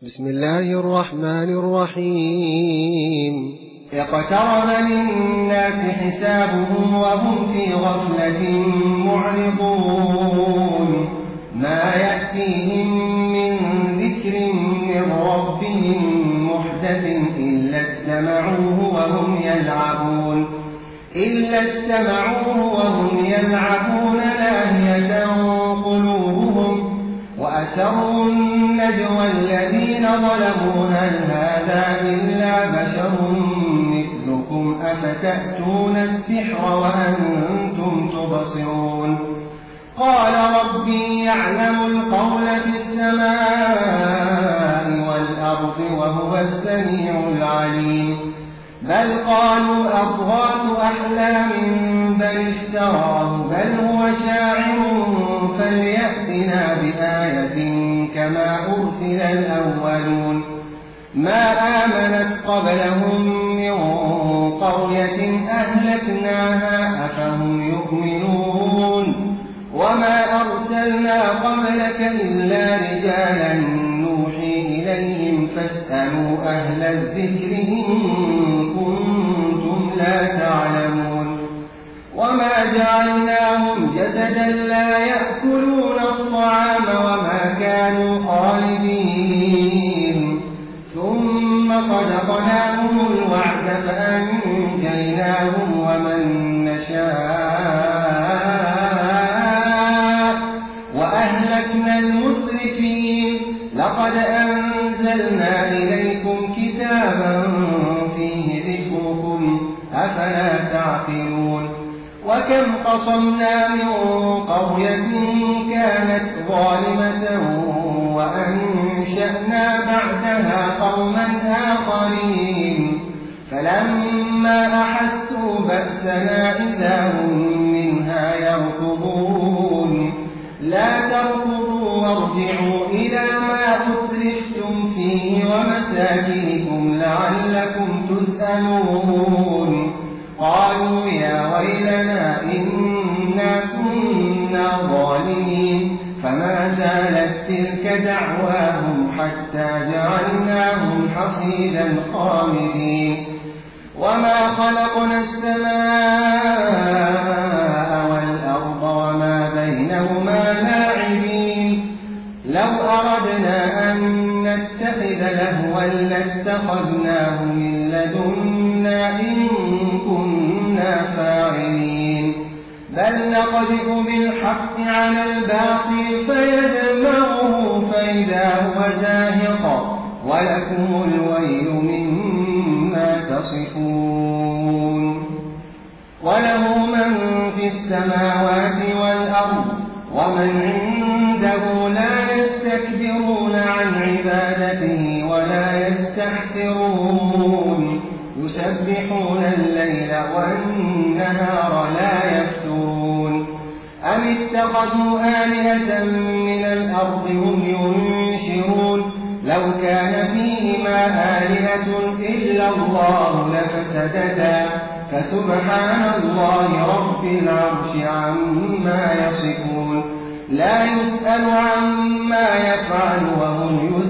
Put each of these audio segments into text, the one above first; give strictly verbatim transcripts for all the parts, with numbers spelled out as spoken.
بسم الله الرحمن الرحيم. اقترب للناس حسابهم وهم في غفلة معرضون ما يأتيهم من ذكر من ربهم محدث إلا استمعوه وهم يلعبون إلا استمعوه وهم يلعبون لاهية قلوبهم وأسروا النجوى الذين ظلموا هل هذا إلا بشر مثلكم أفتأتون السحر وأنتم تبصرون قال ربي يعلم القول في السماء والأرض وهو السميع العليم بل قالوا أضغاث أحلام بل افتراه بل هو شاعر فليأتنا بآية كما أرسل الأولون ما آمنت قبلهم من قرية أهلكناها أفهم يؤمنون وما أرسلنا قبلك إلا رجالا نوحي إليهم فاسألوا أهل الذكر إن كنتم لا تعلمون وما جعلناهم جسدا لا يأكلون الطعام وما كانوا خالدين ثم صدقناهم الوعد فأنجيناهم ومن نشاء وأهلكنا المسرفين لقد أنزلنا إليكم كتابا فيه ذكركم أفلا تعقلون وكم قصمنا من قرية كانت ظالمة وأنشأنا بعدها قوما آخرين فلما أحسوا بأسنا إذا هم منها يركضون لا تركضوا وارجعوا إلى ما أترفتم فيه ومساكنكم لعلكم تسألون قالوا يا ويلنا إنا كنا ظالمين فما زالت تلك دعواهم حتى جعلناهم حصيدا خامدين وما خلقنا السماء والأرض وما بينهما لاعبين لو أردنا أن نتخذ لهوا لاتخذناه من لدنا إن كنا فاعلين بل نقذف بالحق على الباطل فيدمغه فإذا هو زاهق ولكم الويل مما تصفون وله من في السماوات والأرض ومن عنده لا يستكبرون عن عبادته ولا يستحسرون يسبحون الليل والنهار لا يفترون أم اتخذوا آلهة من الأرض هم ينشرون لو كان فيهما آلهة إلا الله لفسدتا فسبحان الله رب العرش عما يصفون لا يسأل عما يفعل وهم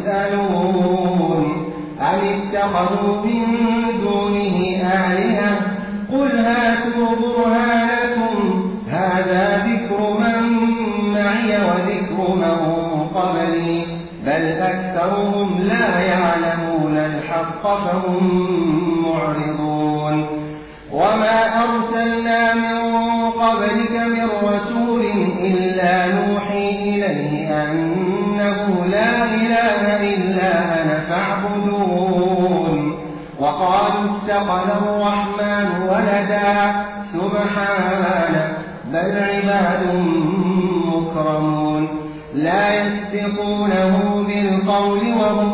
يسألون أم اتخذوا من دونه آلهة قل هاتوا برهانكم هذا ذكر من معي وذكر من قبلي بل أكثرهم لا يعلمون الحق فهم معرضون وما أرسلنا من قبلك من رسول إلا نوحي إليه أنه لا إله إلا أنا فاعبدون وقالوا اتخذ الرحمن ولدا سبحانه بل عباد مكرمون لا يسبقونه بالقول وهم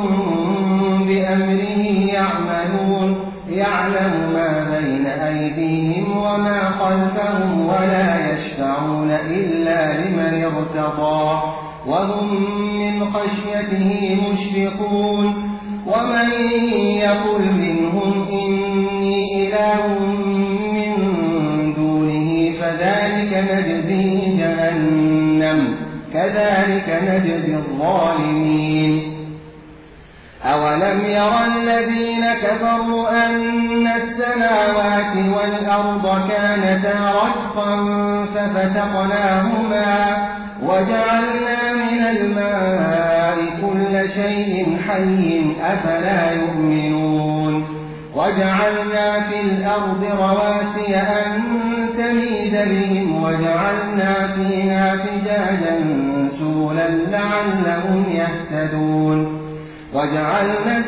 بأمره يعملون يعلم ما بين أيديهم وما خلفهم ولا يشفعون إلا لمن ارتضى وهم من خشيته مشفقون ومن يقل منهم إني إله من دونه فذلك نجزيه جهنم كذلك نجزي الظالمين أولم ير الذين كفروا أن السماوات والأرض كانتا رتقا ففتقناهما وجعلنا من الماء كل شيء حي أفلا يؤمنون وجعلنا في الأرض رواسي أن تميد بهم وجعلنا فيها فجاجا سبلا لعلهم يهتدون وجعلنا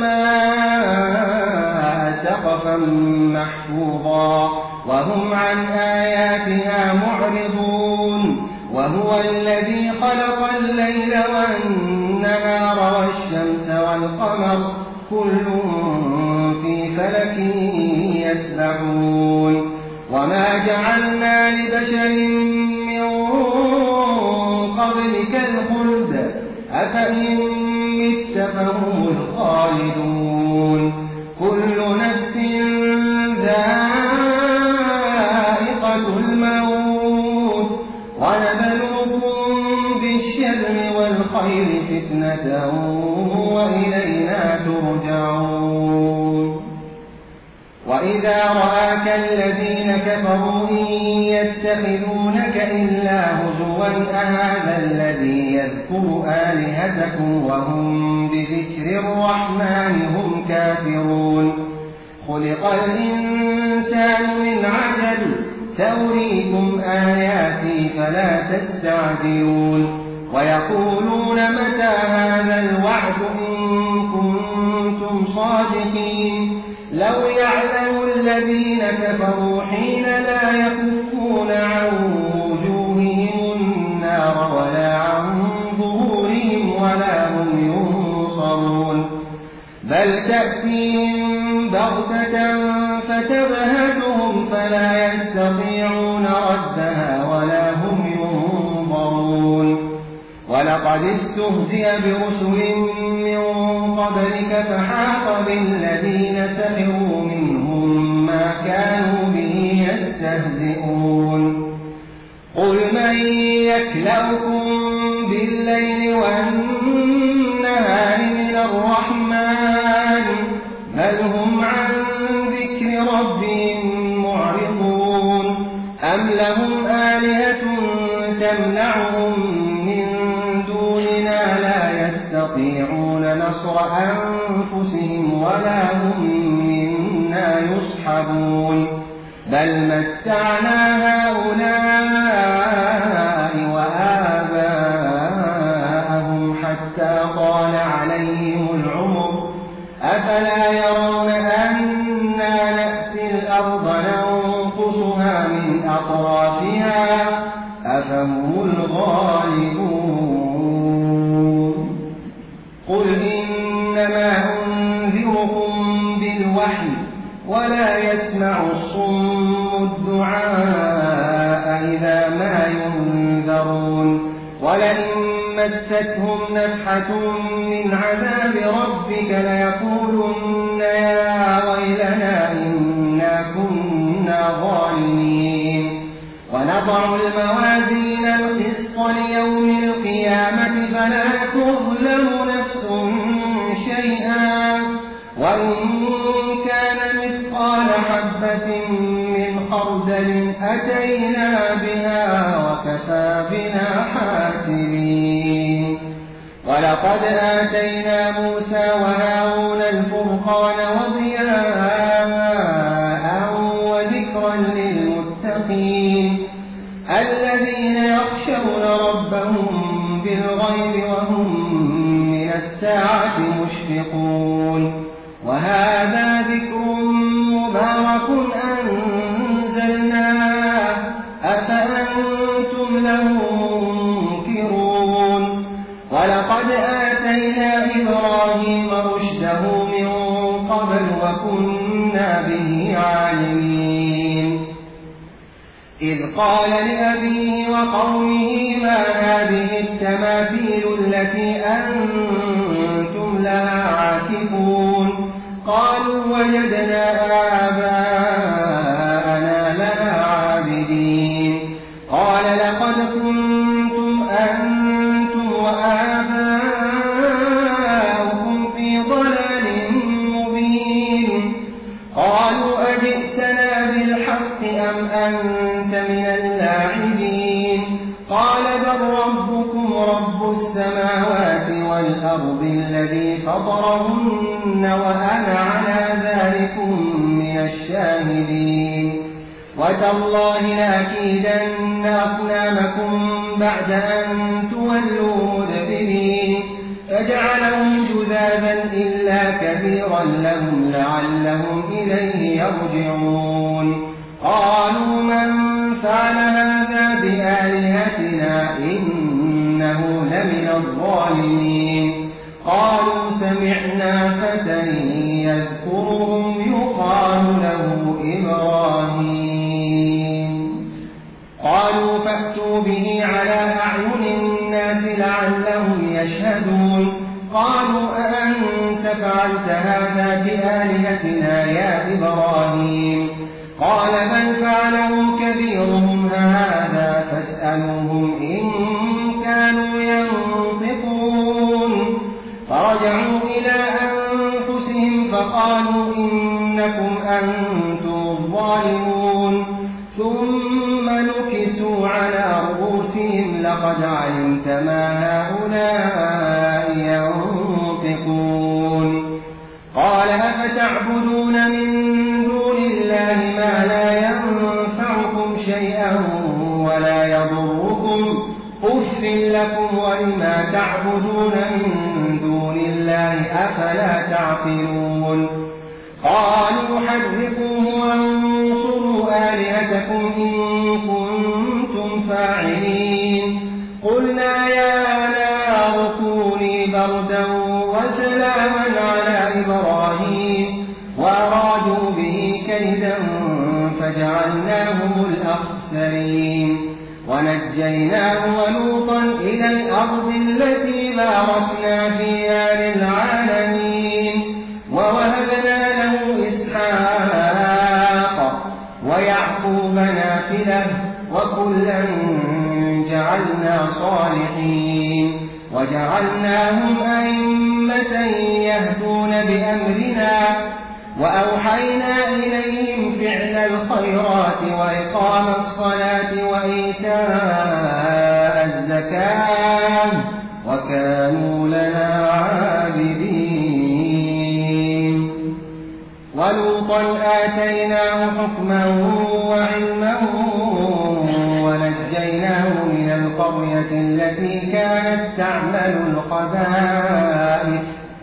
السماء سقفا محفوظا وهم عن آياتها معرضون وهو الذي خلق الليل والنهار والشمس والقمر كل في فلك يسبحون وما جعلنا لبشر من قبلك الخلد أفإن مت فهم الخالدون كل نفس ذائقة الموت ونبلوكم بالشر والخير فتنة وإلينا ترجعون وإذا رآك الذين كفروا إن يتخذونك إلا هزوا أهذا الذي يذكر آلهتكم وهم بذكر الرحمن هم كافرون خلق الإنسان من عجل سأريكم آياتي فلا تستعجلون ويقولون متى هذا الوعد إن كنتم صادقين لو يعلم الذين كفروا حين لا يكفون عن وجوههم النار ولا عن ظهورهم ولا هم ينصرون بل تأتيهم بغتة فتبهتهم فلا يستطيعون ردها ولا هم ينظرون ولقد استهزئ برسل من قبلك فحاق بالذين سخروا منهم ما كانوا به يستهزئون قل من يكلؤكم بالليل والنهار من الرحمن بل هم عن ذكر ربهم معرضون أم لهم آلهة تمنعهم من دوننا لا يستطيعون نصر أنفسهم ولا هم منا يصحبون بل متعنا هؤلاء وآباءهم حتى طال عليهم العمر أفلا يرون أنا نأتي الأرض ننقصها من أطرافها أفهم الغالبون قل إنما أنذركم بالوحي ولا يسمع الصم الدعاء إذا ما ينذرون ولئن مستهم نفحة من عذاب ربك ليقولن يا ويلنا إنا كنا ظالمين ونضع الموازين القسط ليوم القيامة فلا تظلم نفس شيئا وإن كان مثقال حبة من خردل أتينا بها وكفى بنا حاسبين ولقد آتينا موسى وهارون الفرقان وضياء وذكرا للمتقين الذين يخشون ربهم بالغيب وهم من الساعة مشفقون وهذا ذكر مبارك أنزلناه أفأنتم له منكرون ولقد آتينا إبراهيم رشده من قبل وكنا به عالمين إذ قال لأبيه وقومه ما هذه التماثيل التي أنتم لها عاكفون قالوا وجدنا آباءنا لها عابدين قال لقد كنتم أنتم وآباؤكم في ضلال الذي فطرهن وأنا على ذلكم من الشاهدين وتالله لأكيدن أصنامكم بعد أن تولوا مدبرين فجعلهم جذاذا إلا كبيرا لهم لعلهم إليه يرجعون قالوا من فعل هذا بآلهتنا إنه لمن الظالمين قالوا سمعنا فتى يذكرهم يقال له إبراهيم قالوا فأتوا به على أعين الناس لعلهم يشهدون قالوا أأنت فعلت هذا بآلهتنا يا إبراهيم قال بل فعله كبيرهم هذا فاسألوهم إن كانوا ينطقون فرجعوا إلى أنفسهم فقالوا إنكم أنتم الظالمون ثم نكسوا على رؤوسهم لقد علمت ما هؤلاء ينطقون قال أفتعبدون من دون الله ما لا ينفعكم شيئا ولا يضركم أف لكم ولما تعبدون من دون الله أفلا تعقلون قالوا حرقوه وانصروا آلهتكم إن كنتم فاعلين قلنا يا نار كوني بردا وسلاما على إبراهيم وأرادوا به كيدا فجعلناهم الأخسرين ونجيناه ولوطا إلى الأرض التي باركنا فيها للعالمين ووهبنا له إسحاق ويعقوب نافلة وكلا جعلنا صالحين وجعلناهم أئمة يهدون بأمرنا وأوحينا إليهم فعل الخيرات وإقام الصلاة وإيتاء الزكاة وكانوا لنا عابدين ولوطا آتيناه حكما وعلما ونجيناه من القرية التي كانت تعمل الخبائث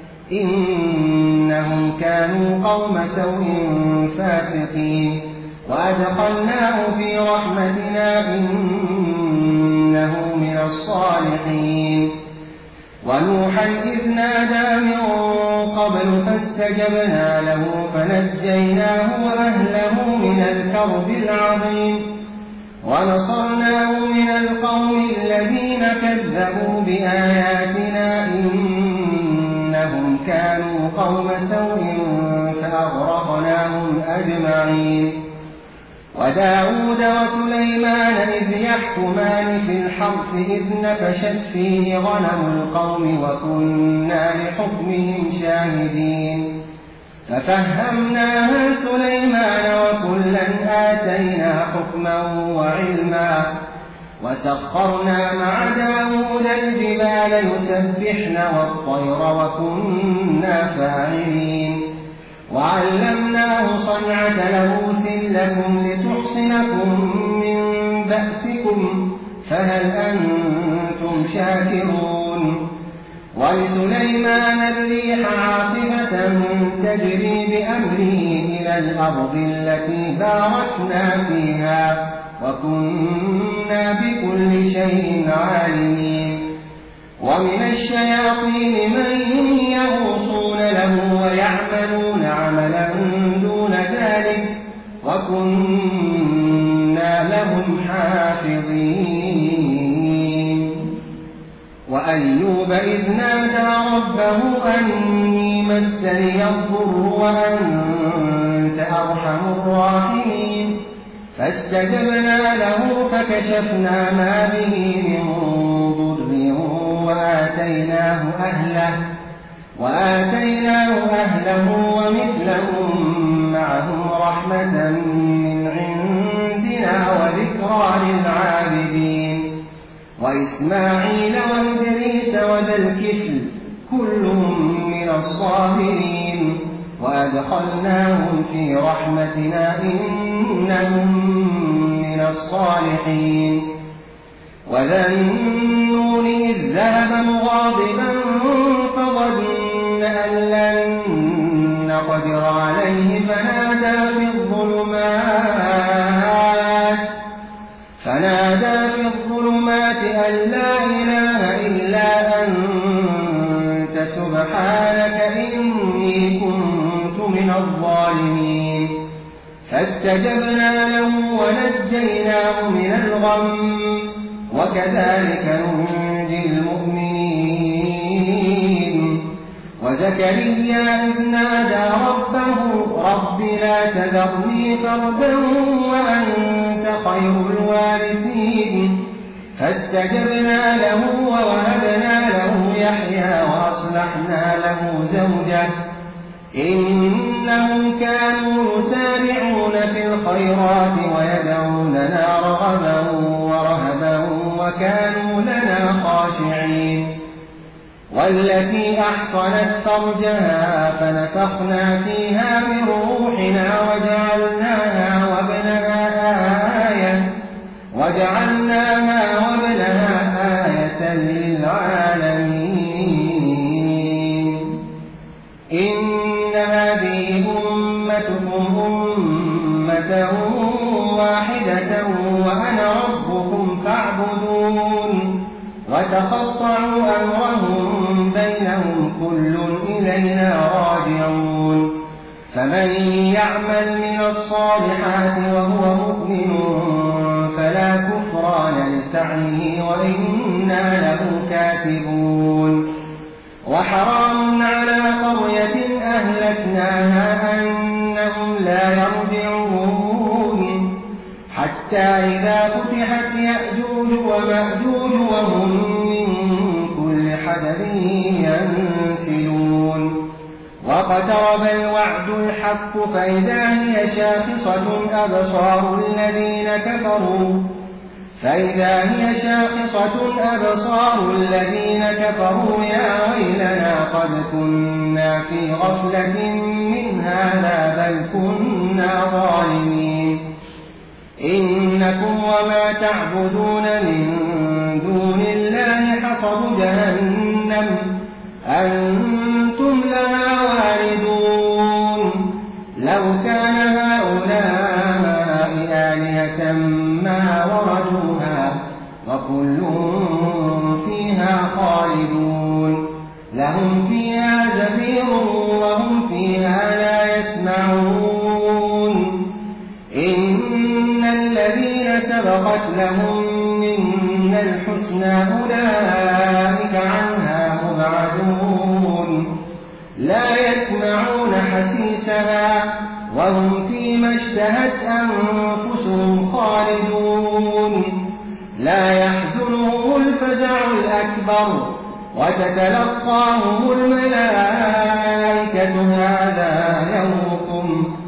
إنهم كانوا قوم سوء فاسقين وأدخلناه في رحمتنا إنه من الصالحين ونوحا إذ نادى من قبل فاستجبنا له فنجيناه وأهله من الكرب العظيم ونصرناه من القوم الذين كذبوا بآياتنا إنهم كانوا قوم سوء فأغرقناهم أجمعين وداود وسليمان إذ يحكمان في الحرث إذ نفشت فيه غنم القوم وكنا لحكمهم شاهدين ففهمناها سليمان وكلا آتينا حكما وعلما وسخرنا مع داود الجبال يسبحن والطير وكنا فاعلين وعلمناه صنعة لبوس لكم لتحصنكم من بأسكم فهل أنتم شاكرون ولسليمان الريح عاصفة تجري بأمره إلى الأرض التي باركنا فيها وكنا بكل شيء عالمين ومن الشياطين من يغوصون له ويعملون عملا دون ذلك وكنا لهم حافظين وأيوب إذ نادى ربه أني مسني الضر وأنت أرحم الراحمين فاستجبنا له فكشفنا ما به من ضر وآتيناه أهله وآتيناه أهله ومثلهم معهم رحمة من عندنا وذكرى للعابدين وإسماعيل وإدريس وذا الكفل كلهم من الصابرين وأدخلناهم في رحمتنا إنهم من الصالحين. وذا النون إذ ذهب مغاضبا فظن أن لن نقدر عليه فنادى في الظلمات فنادى في الظلمات أن لا إله إلا أنت سبحانك إني كنت من الظالمين. فاستجبنا له ونجيناه من الغم وكذلك ننجي المؤمنين. وزكريا إذ نادى ربه رب لا تذرني فردا وأنت خير الوارثين. فاستجبنا له ووهبنا له يحيى وأصلحنا له زوجه إنهم كانوا يسارعون في الخيرات ويدعوننا رغبا ورهبا وكانوا لنا خاشعين. والتي أحصنت فرجها فنفخنا فيها من روحنا وجعلناها وابنها آية وجعلناها وابنها آية للعالمين. إن هذه أمتكم أمة واحدة وأنا ربكم فاعبدون. وتقطعوا أمرهم بينهم كل إلينا راجعون. فمن يعمل من الصالحات وهو مؤمن فلا كفران لسعيه وإنا له كاتبون. وحرام على قرية أهلكناها أنهم لا يرجعون حتى إذا فتحت يأجوج ومأجوج وهم من كل حدب ينسلون. واقترب الوعد الحق فإذا هي شاخصة أبصار الذين كفروا فإذا هي شاخصة أبصار الذين كفروا يا ويلنا قد كنا في غفلة من هذا بل كنا ظالمين. إنكم وما تعبدون من دون الله حصب جهنم أنتم لها واردون. لو كان هؤلاء آلهة ما وردوها وكل فيها خالدون. لهم فيها زفير وهم فيها لا يسمعون. إن الذين سبقت لهم منا الحسنى أولئك عنها مبعدون. لا يسمعون حسيسها وهم فيما اشتهت أنفسهم خالدون. لا يحزنهم الفزع الأكبر وتتلقاهم الملائكة هذا يومكم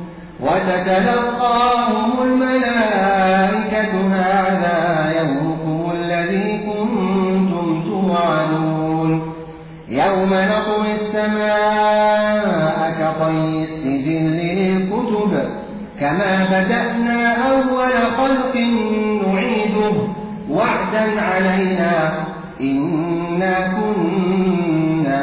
وتتلقاهم الملائكة هذا يومكم الذي كنتم توعدون. يوم نطوي السماء كطي السجل للكتب كما بدأنا أول خلق نعيده وعدا علينا إنا كنا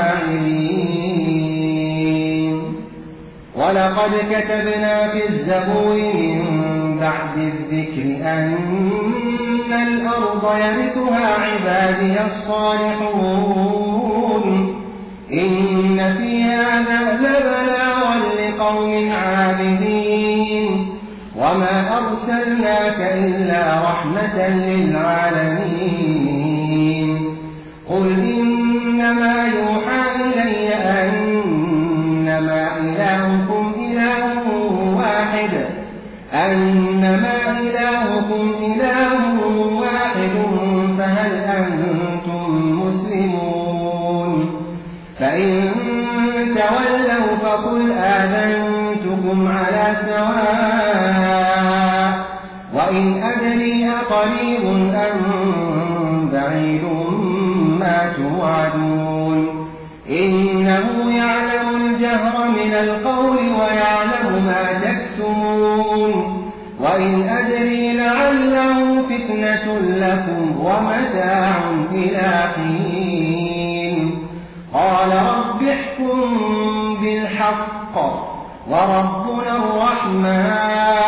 فاعلين. ولقد كتبنا في الزبور من بعد الذكر أن الأرض يرثها عبادي الصالحون. إن في هذا لبلاغا لقوم عابدين. وما أرسلناك إلا رحمة للعالمين. قل إنما يوحى إلي أنما إلهكم إله واحد أنما إلهكم إله واحد فهل أنتم مسلمون؟ فإن تولوا فقل آذنتكم على سواء وإن أدري أقريب أم بعيد ما توعدون. إنه يعلم الجهر من القول ويعلم ما تكتمون وإن أدري لعله فتنة لكم ومتاع إلى حين قال رب احكم بالحق وربنا الرحمن